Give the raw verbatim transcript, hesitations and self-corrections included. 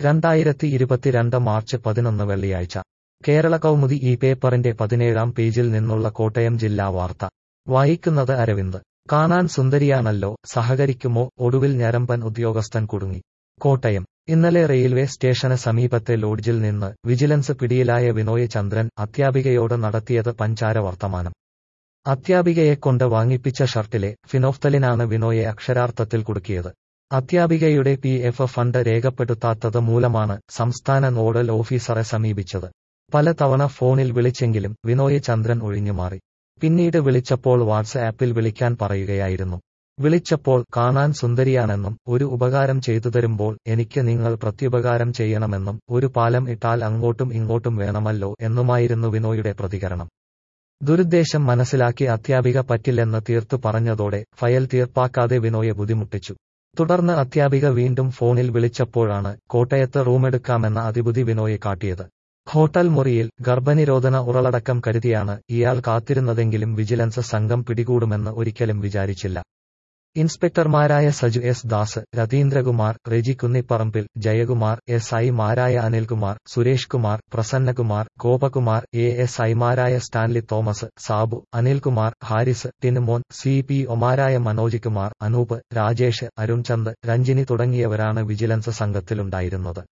രണ്ടായിരത്തി ഇരുപത്തിരണ്ട് മാർച്ച് പതിനൊന്ന് വെള്ളിയാഴ്ച കേരള കൗമുദി ഈ പേപ്പറിന്റെ പതിനേഴാം പേജിൽ നിന്നുള്ള കോട്ടയം ജില്ലാ വാർത്ത വായിക്കുന്നത് അരവിന്ദ്. കാണാൻ സുന്ദരിയാണല്ലോ, സഹകരിക്കുമോ, ഒടുവിൽ ഞരമ്പൻ ഉദ്യോഗസ്ഥൻ കുടുങ്ങി. കോട്ടയം. ഇന്നലെ റെയിൽവേ സ്റ്റേഷന് സമീപത്തെ ലോഡ്ജിൽ നിന്ന് വിജിലൻസ് പിടിയിലായ വിനോയ് ചന്ദ്രൻ അധ്യാപികയോട് നടത്തിയത് പഞ്ചാര വർത്തമാനം. അധ്യാപികയെക്കൊണ്ട് വാങ്ങിപ്പിച്ച ഷർട്ടിലെ ഫിനോഫ്തലിനാണ് വിനോയെ അക്ഷരാർത്ഥത്തിൽ കുടുക്കിയത്. അധ്യാപികയുടെ പി എഫ് ഫണ്ട് രേഖപ്പെടുത്താത്തത് മൂലമാണ് സംസ്ഥാന നോഡൽ ഓഫീസറെ സമീപിച്ചത്. പലതവണ ഫോണിൽ വിളിച്ചെങ്കിലും വിനോയ് ചന്ദ്രൻ ഒഴിഞ്ഞുമാറി. പിന്നീട് വിളിച്ചപ്പോൾ വാട്സ് ആപ്പിൽ വിളിക്കാൻ പറയുകയായിരുന്നു. വിളിച്ചപ്പോൾ കാണാൻ സുന്ദരിയാണെന്നും ഒരു ഉപകാരം ചെയ്തുതരുമ്പോൾ എനിക്ക് നിങ്ങൾ പ്രത്യുപകാരം ചെയ്യണമെന്നും ഒരു പാലം ഇട്ടാൽ അങ്ങോട്ടും ഇങ്ങോട്ടും വേണമല്ലോ എന്നുമായിരുന്നു വിനോയുടെ പ്രതികരണം. ദുരുദ്ദേശം മനസ്സിലാക്കി അധ്യാപിക പറ്റില്ലെന്ന് തീർത്തു പറഞ്ഞതോടെ ഫയൽ തീർപ്പാക്കാതെ വിനോയെ ബുദ്ധിമുട്ടിച്ചു. തുടർന്ന് അധ്യാപിക വീണ്ടും ഫോണിൽ വിളിച്ചപ്പോഴാണ് കോട്ടയത്ത് റൂമെടുക്കാമെന്ന അതിബുദ്ധി വിനോയെ കാട്ടിയത്. ഹോട്ടൽ മുറിയിൽ ഗർഭനിരോധന ഉറളടക്കം കരുതിയാണ് ഇയാൾ കാത്തിരുന്നതെങ്കിലും വിജിലൻസ് സംഘം പിടികൂടുമെന്ന് ഒരിക്കലും വിചാരിച്ചില്ല. ഇൻസ്പെക്ടർമാരായ സജു എസ് ദാസ്, രതീന്ദ്രകുമാർ, റെജി കുന്നിപ്പറമ്പിൽ, ജയകുമാർ, എസ് ഐമാരായ അനിൽകുമാർ, സുരേഷ് കുമാർ, പ്രസന്നകുമാർ, ഗോപകുമാർ, എ എസ് ഐമാരായ Stanley Thomas, Sabu, Anilkumar, Haris, Tinumon, C P ഒമാരായ മനോജ് കുമാർ, അനൂപ്, രാജേഷ്, അരുൺചന്ദ്, രഞ്ജിനി തുടങ്ങിയവരാണ് വിജിലൻസ് സംഘത്തിലുണ്ടായിരുന്നത്.